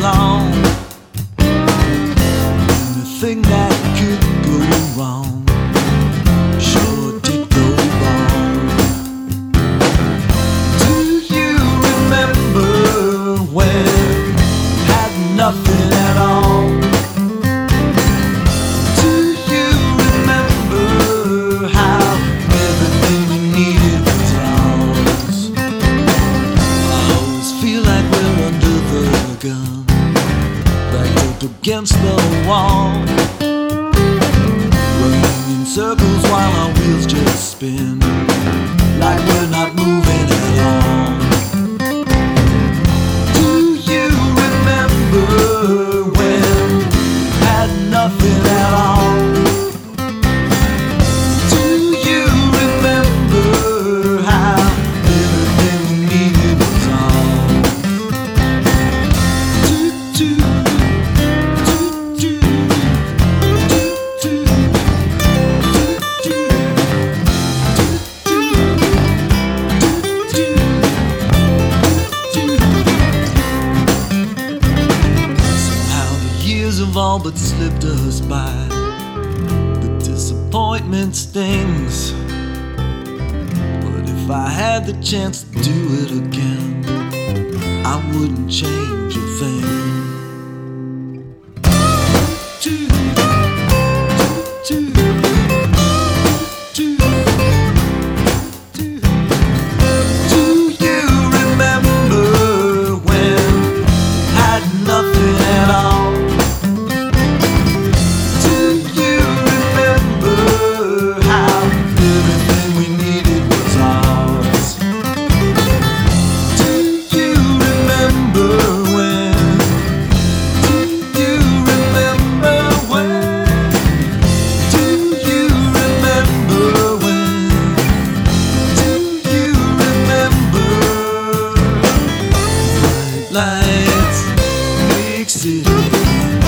long. Anything that could go wrong sure did go wrong. Do you remember when had nothing at all? Do you remember how everything we needed was ours? I always feel like we're under the gun, backed up against the wall, running in circles while our wheels just spin, like we're not moving at all. Do you remember when had nothing at all? Do you remember how everything we needed was ours? Have all but slipped us by. The disappointment stings, but if I had the chance to do it again, I wouldn't change a thing. Do you remember when had nothing at all? Lights, big city.